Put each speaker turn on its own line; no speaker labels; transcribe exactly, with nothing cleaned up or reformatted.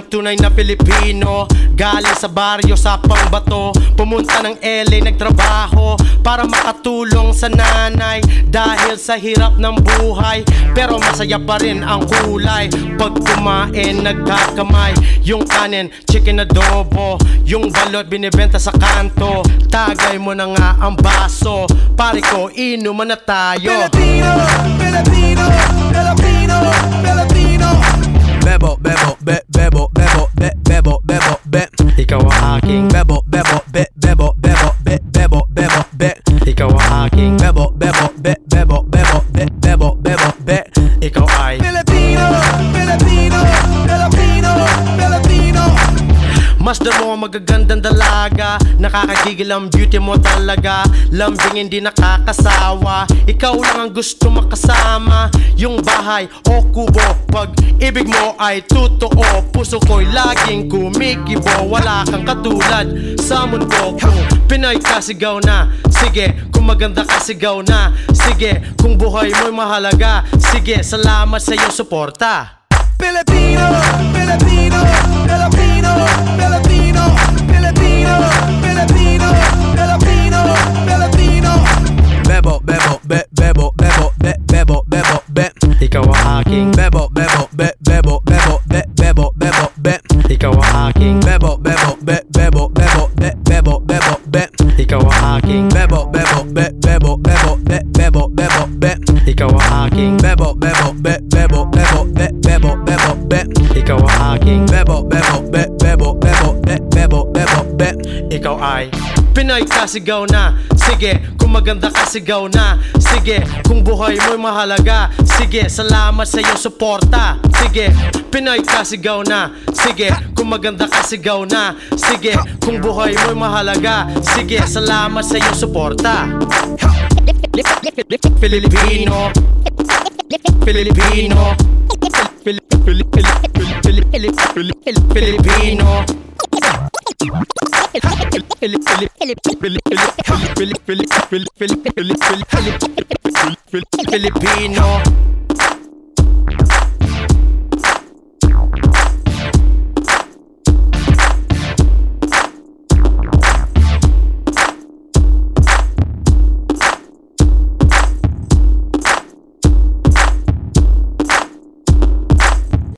tunay na Pilipino. Galing sa baryo sa Pangbato, pumunta ng L A nagtrabaho para makatulong sa nanay dahil sa hirap ng buhay. Pero masaya pa rin ang kulay pag kumain nagkakamay. Yung kanin, chicken adobo, yung balot binibenta sa kanto. Tagay mo na nga ang baso, pare ko inuman na tayo.
Filipino, Filipino, Filipino, Filipino. Bebo, bebo, be, bebo, bebo, be, bebo, bebo, be.
Ikaw ang aking
Bebo, bebo, be, bebo, bebo, be, bebo, bebo, be.
Ikaw ang aking
Bebo, bebo, be, bebo, bebo, be, bebo, bebo, be.
Ikaw ay
Filipino, Filipino, Filipino, Filipino.
Masdan mo ang magagandang dalaga, nakakagigil ang beauty mo talaga. Lambing hindi nakakasawa, ikaw lang ang gusto makasama. Yung bahay o kubo, pag ibig mo ay totoo. Puso ko'y laging kumikibo, wala kang katulad sa mundo ko. Pinoy ka, sigaw na, sige. Kung maganda ka, sigaw na, sige. Kung buhay mo'y mahalaga, sige. Salamat sa iyong suporta.
Filipino, Filipino, Filipino, Filipino, Filipino, Filipino, Filipino, Filipino. Bebo, bebo, be, bebo, bebo, be, bebo, bebo, be.
Ikaw ang aking
Bebo, bebo, be, bebo, bebo, be, bebo, bebo, be.
Ikaw ang aking
Bebo, bebo, be, bebo, bebo, be, bebo, bebo, be.
Ikaw ang aking
Bebo, bebo, be, bebo, bebo, be, bebo, bebo, be.
Ikaw ang aking
Bebo, bebo, be, bebo, bebo, be, bebo, bebo, be.
Ikaw ang aking
Bebo, bebo, be, bebo, bebo, be, bebo, bebo, be.
Ikaw ay Pinoy ka, sigaw na, sige. Kung maganda ka, sigaw na, sige. Kung buhay mo'y mahalaga, sige. Salamat sa iyong suporta, sige. Pinoy ka, sigaw na, sige. Kung maganda ka, sigaw na, sige. Kung buhay mo'y mahalaga, sige. Salamat sa iyong suporta. Filipino, Filipino, Filipino, Filipino.